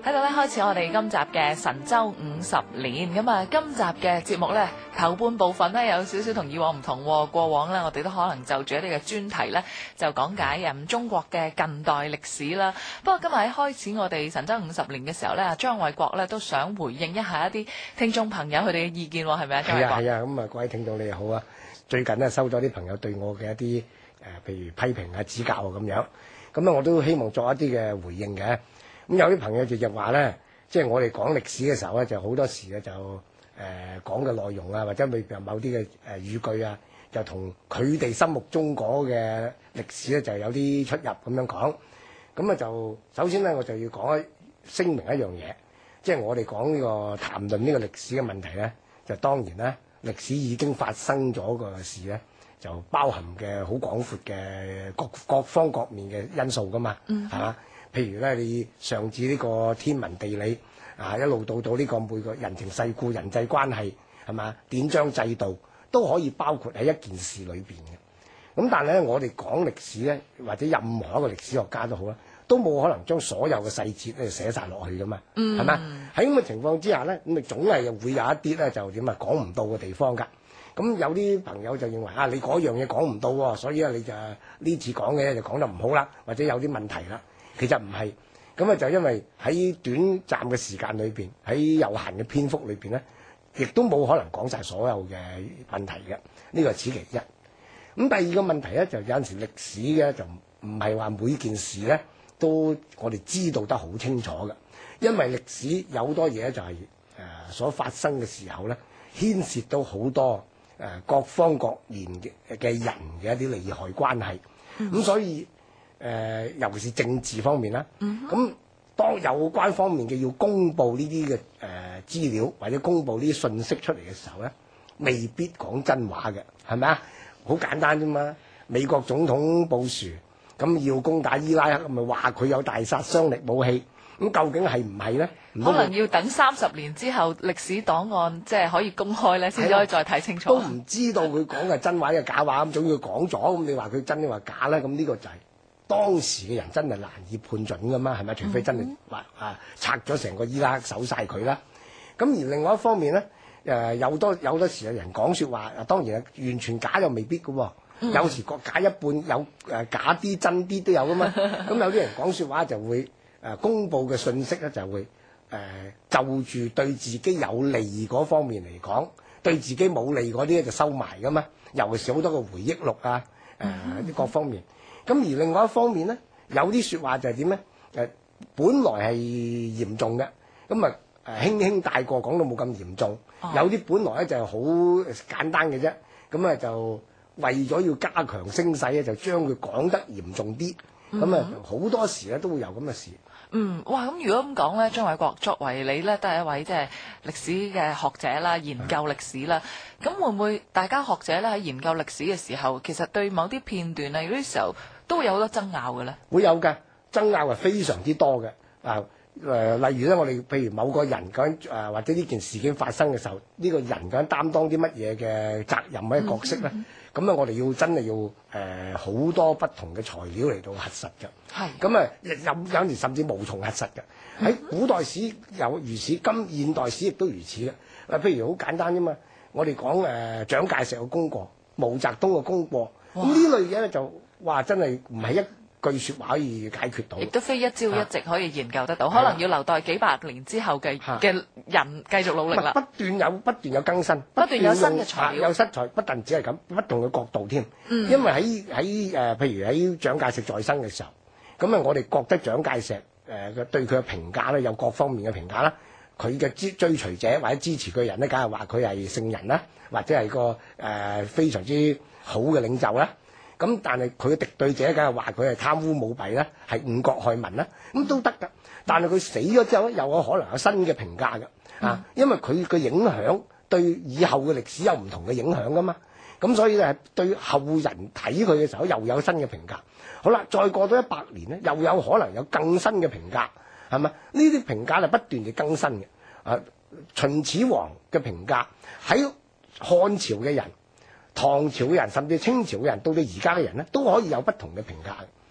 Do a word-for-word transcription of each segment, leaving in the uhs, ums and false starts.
喺度咧開始我哋今集嘅神州五十年。咁啊，今集嘅節目咧頭半部分咧有少少同以往唔同。過往咧我哋都可能就住一啲嘅專題咧就講解誒中國嘅近代歷史啦。不過今日喺開始我哋神州五十年嘅時候咧，張衛國咧都想回應一下一啲聽眾朋友佢哋嘅意見，係咪啊？張衛國。 係啊，咁啊，各位聽眾你好啊！最近咧收咗啲朋友對我嘅一啲誒，譬、呃、如批評啊、指教啊咁樣，咁啊我都希望作一啲嘅回應嘅。咁有啲朋友就就話咧，即係我哋講歷史嘅時候咧，就好多時咧就誒、呃、講嘅內容啊，或者未必有某啲嘅誒語句啊，就同佢哋心目中嗰嘅歷史咧就有啲出入咁樣講。咁啊就首先咧，我就要講一聲明一樣嘢，即係我哋講呢個談論呢個歷史嘅問題咧，就當然咧歷史已經發生咗個事咧，就包含嘅好廣闊嘅各各方各面嘅因素噶嘛，係嘛、嗯？譬如咧，你上至呢個天文地理啊，一路到到呢個每個人情世故、人際關係，係嘛？典章制度都可以包括喺一件事裏邊嘅。咁但係咧，我哋講歷史咧，或者任何一個歷史學家都好啦，都冇可能將所有嘅細節咧寫晒落去噶嘛，係嘛、嗯？喺咁嘅情況之下咧，咁咪總係會有一啲咧就點啊講唔到嘅地方㗎。咁有啲朋友就認為啊，你嗰樣嘢講唔到喎，所以咧你就呢次講嘅就講得唔好啦，或者有啲問題啦。其實唔係，咁啊就因為喺短暫嘅時間裏邊，喺有限嘅篇幅裏邊咧，亦都冇可能講晒所有嘅問題嘅。呢個係此其一。咁第二個問題咧，就有陣時歷史嘅就唔係話每件事咧都我哋知道得好清楚嘅，因為歷史有好多嘢就係、是、誒、呃、所發生嘅時候咧，牽涉到好多誒、呃、各方各面嘅嘅人嘅一啲利害關係，咁、嗯、所以。誒、呃，尤其是政治方面啦，咁、mm hmm. 當有關方面嘅要公佈呢啲嘅誒資料或者公佈呢啲信息出嚟嘅時候咧，未必講真話嘅，係咪啊？好簡單啫嘛！美國總統布殊咁要攻打伊拉克，咪話佢有大殺傷力武器，咁究竟係唔係咧？ 可能要等三十年之後歷史檔案即係可以公開咧，先至可以再睇清楚。 都唔知道佢講嘅真話嘅假話，咁總要講咗，咁你話佢真定話假咧？咁呢個就係、是。當時嘅人真係難以判準噶嘛，係咪？除非真係話啊拆咗成個伊拉克守晒佢啦。咁而另外一方面咧，誒、呃、有多有多時有人講説話，當然係完全假又未必嘅喎、哦。嗯、有時個假一半，有誒、呃、假啲真啲都有噶嘛。咁有啲人講説話就會誒、呃、公佈嘅信息咧就會誒、呃、就住對自己有利嗰方面嚟講，對自己冇利嗰啲咧就收埋噶嘛。尤其是好多個回憶錄啊，誒、呃、啲、嗯、各方面。咁而另外一方面咧，有啲説話就係點咧？誒，本來係嚴重嘅，咁啊誒輕輕帶過，講到冇咁嚴重。哦、有啲本來咧就係好簡單嘅啫，咁啊就為咗要加強聲勢咧，就將佢講得嚴重啲。咁啊好多時咧都會有咁嘅事。 嗯，哇！咁如果咁講咧，張衛國作為你咧都係一位即係歷史嘅學者啦，研究歷史啦，咁、嗯、會唔會大家學者咧喺研究歷史嘅時候，其實對某啲片段啊，有啲時候都會有好多爭拗嘅咧？會有嘅，爭拗係非常之多嘅。啊誒、呃，例如咧，我哋譬如某個人講誒、呃，或者呢件事件發生嘅時候，呢、這個人講擔當啲乜嘢嘅責任或者角色咧？咁啊、嗯，嗯、我哋要真係要誒好、呃、多不同嘅材料嚟到核實嘅。係是。咁啊，有有時甚至無從核實嘅。喺、嗯、古代史有如此，今現代史亦都如此嘅。啊，譬如好簡單啫嘛，我哋講誒蔣介石嘅功過，毛澤東嘅功過，咁呢哇類嘢咧就話真係唔係一句説話可以解決到， 亦都非一朝一夕可以研究得到，啊、可能要留待幾百年之後嘅嘅、啊、人繼續努力啦。不斷有不斷有更新，不斷有新嘅材料，有新材，不但只係咁，不同嘅角度添。嗯、因為喺喺誒，譬如喺蔣介石在生嘅時候，咁啊，我哋覺得蔣介石誒嘅、呃、對佢嘅評價咧，有各方面嘅評價啦。佢嘅追追隨者或者支持佢嘅人咧，梗係話佢係聖人啦，或者係個誒、呃、非常之好嘅領袖啦。咁但係佢嘅敵對者梗係話佢係貪污舞弊啦，係誤國害民啦，咁都得㗎。但係佢死咗之後咧，又有可能有新嘅評價㗎，嗯、啊，因為佢嘅影響對以後嘅歷史有唔同嘅影響㗎嘛。咁所以咧，對後人睇佢嘅時候又有新嘅評價。好啦，再過多一百年咧，又有可能有更新嘅評價，係咪？呢啲評價係不斷地更新嘅。啊，秦始皇嘅評價喺漢朝嘅人、唐朝嘅人，甚至清朝嘅人，到到而家嘅人咧，都可以有不同嘅評價嘅。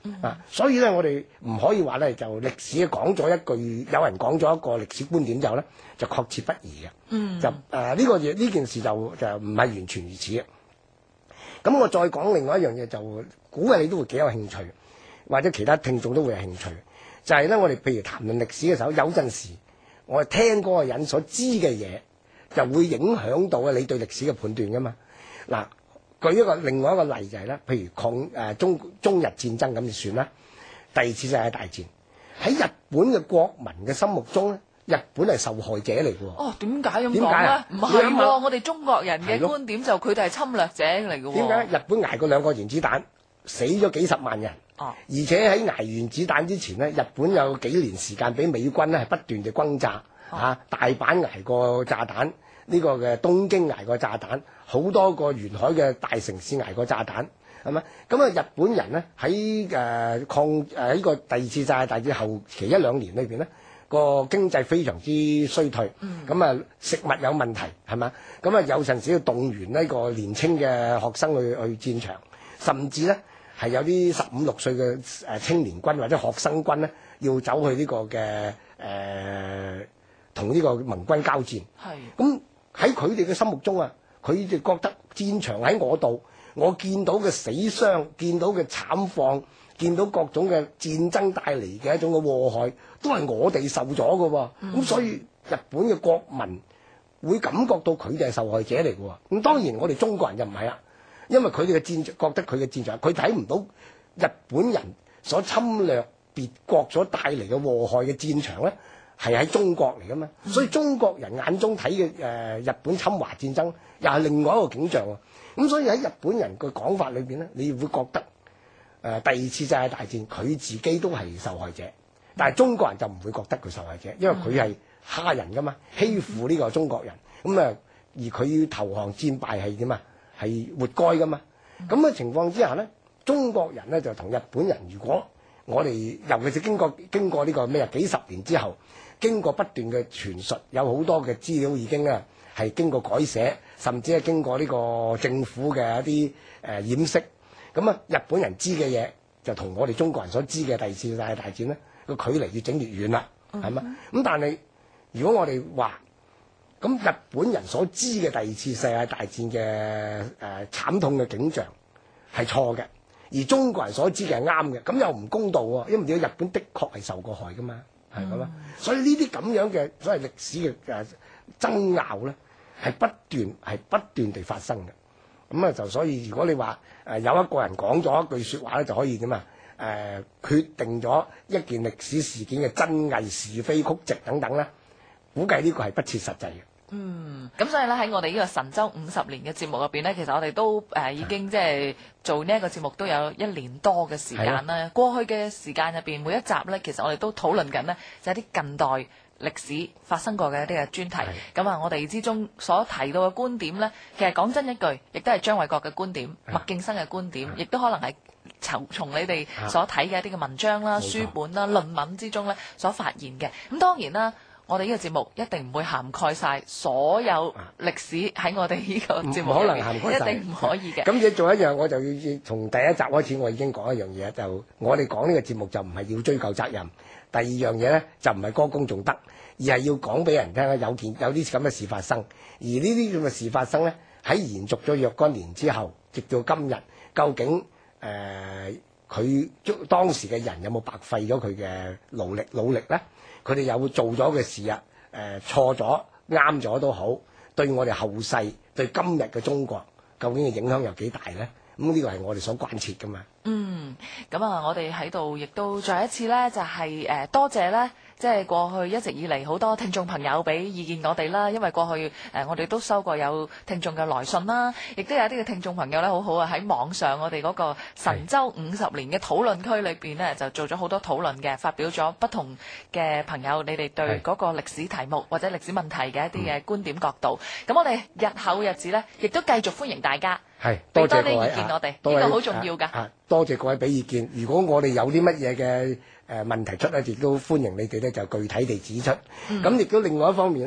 嗯、啊，所以咧我哋唔可以話咧就歷史講咗一句，有人講咗一個歷史觀點之後咧就確切不疑嘅。嗯，就誒呢、呃這個嘢呢件事就就唔係完全如此嘅。咁我再講另外一樣嘢，就估計你都會幾有興趣，或者其他聽眾都會有興趣，就係、是、咧我哋譬如談論歷史嘅時候，有陣時我哋聽嗰個人所知嘅嘢，就會影響到你對歷史嘅判斷噶嘛。嗱，舉一個另外一個例就係、是、咧，譬如抗誒、呃、中中日戰爭咁就算啦，第二次世界大戰喺日本嘅國民嘅心目中咧，日本係受害者嚟嘅喎。 哦，點解咁講咧？唔係喎，我哋中國人嘅觀點就佢哋係侵略者嚟嘅喎。 點解日本捱過兩個原子彈，死咗幾十萬人？哦，而且喺捱原子彈之前咧，日本有幾年時間俾美軍咧係不斷地轟炸。嚇、啊！大阪捱過炸彈，呢、這個嘅東京捱過炸彈，好多個沿海嘅大城市捱過炸彈，係咪？咁啊，日本人咧喺誒抗誒呢個第二次世界大戰後期一兩年裏邊咧，個經濟非常之衰退，咁、嗯、啊食物有問題，係咪？咁啊有陣時要動員呢個年青嘅學生去去戰場，甚至咧係有啲十五六歲嘅誒青年軍或者學生軍咧，要走去呢個嘅誒。呃同呢個盟軍交戰，咁喺佢哋嘅心目中啊，佢哋覺得戰場喺我度，我見到嘅死傷，見到嘅慘況，見到各種嘅戰爭帶嚟嘅一種嘅禍害，都係我哋受咗嘅喎。咁、嗯、所以日本嘅國民會感覺到佢哋係受害者嚟嘅喎。咁當然我哋中國人就唔係啦，因為佢哋嘅戰覺得佢嘅戰場，佢睇唔到日本人所侵略別國所帶嚟嘅禍害嘅戰場咧。係喺中國嚟噶嘛，所以中國人眼中睇嘅誒日本侵華戰爭又係另外一個景象喎。咁所以喺日本人嘅講法裏邊咧，你會覺得誒、呃、第二次世界大戰佢自己都係受害者，但係中國人就唔會覺得佢受害者，因為佢係蝦人噶嘛，欺負呢個中國人。咁啊，而佢投降戰敗係點啊？係活該噶嘛。咁嘅情況之下咧，中國人咧就同日本人，如果我哋尤其是經過經過呢個咩啊幾十年之後。經過不斷嘅傳述，有好多嘅資料已經啊係經過改寫，甚至係經過呢個政府嘅一啲誒、呃、掩飾。咁啊，日本人知嘅嘢就同我哋中國人所知嘅第二次世界大戰咧個距離越整越遠啦，係嘛？咁、嗯、但係如果我哋話咁日本人所知嘅第二次世界大戰嘅誒、呃、慘痛嘅景象係錯嘅，而中國人所知嘅係啱嘅，咁又唔公道喎，因為日本的確係受過害噶嘛。係咁啦，所以呢啲咁樣嘅所謂歷史嘅誒爭拗咧，係不斷係不斷地發生嘅。咁啊就所以如果你話誒、呃、有一個人講咗一句説話咧，就可以點啊誒決定咗一件歷史事件嘅真偽是非曲直等等咧，估計呢個係不切實際嘅。 嗯，咁所以咧喺我哋呢個神州五十年嘅節目入邊咧，其實我哋都誒、呃、已經即係做呢一個節目都有一年多嘅時間啦。過去嘅時間入邊，每一集咧，其實我哋都討論緊呢，就係、是、啲近代歷史發生過嘅一啲嘅專題。咁啊，我哋之中所提到嘅觀點咧，其實講真一句，亦都係張偉國嘅觀點、麥敬生嘅觀點，亦都可能係從從你哋所睇嘅一啲嘅文章啦、書本啦、論文之中咧所發現嘅。咁當然啦。我哋呢個節目一定唔會涵蓋晒所有歷史喺我哋呢個節目入面，唔可能涵蓋晒，一定唔可以嘅。 咁你做一樣，我就要從第一集開始，我已經講一樣嘢，就我哋講呢個節目就唔係要追究責任。第二樣嘢咧就唔係歌功頌德，而係要講俾人聽有件有啲咁嘅事發生。而呢啲咁嘅事發生咧，喺延續咗若干年之後，直到今日，究竟誒佢、呃、當時嘅人有冇白費咗佢嘅努力努力咧？佢哋有做咗嘅事啊，誒、呃、錯咗啱咗都好，對我哋後世對今日嘅中國究竟嘅影響有幾大咧？咁呢個係我哋所關切噶嘛。 嗯，咁啊，我哋喺度亦都再一次咧，就係、是、誒、呃、多謝咧。即係過去一直以嚟好多聽眾朋友俾意見我哋啦，因為過去誒、呃、我哋都收過有聽眾嘅來信啦，亦都有啲嘅聽眾朋友咧好好啊，喺網上我哋嗰個神州五十年嘅討論區裏邊呢，就做咗好多討論嘅，發表咗不同嘅朋友你哋對嗰個歷史題目或者歷史問題嘅一啲嘅觀點角度。咁、嗯、我哋日後日子呢，亦都繼續歡迎大家係俾多啲意見我哋，呢個好重要㗎、啊啊。多謝各位俾意見，如果我哋有啲乜嘢嘅誒、呃、問題出咧，亦都歡迎你哋咧就具體地指出。咁亦都另外一方面咧，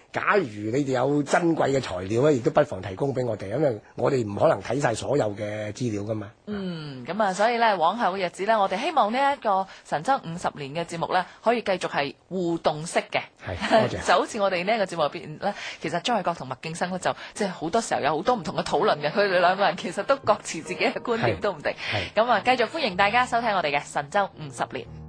假如你哋有珍貴嘅材料咧，亦都不妨提供俾我哋，因為我哋唔可能睇晒所有嘅資料噶嘛。 嗯，咁啊，所以咧，往後嘅日子咧，我哋希望呢一個神州五十年嘅節目咧，可以繼續係互動式嘅。 係，多謝。 就好似我哋呢一個節目入邊咧，其實張偉國同麥敬生咧，就即係好多時候有好多唔同嘅討論嘅。佢哋兩個人其實都各持自己嘅觀點都唔定。咁啊，繼續歡迎大家收聽我哋嘅神州五十年。